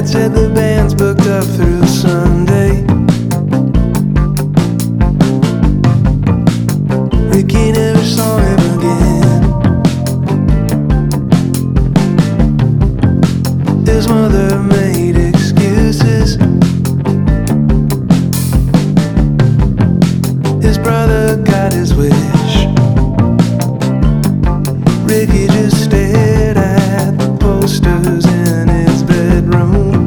said the band's booked up through Sunday. Ricky never saw him again. His mother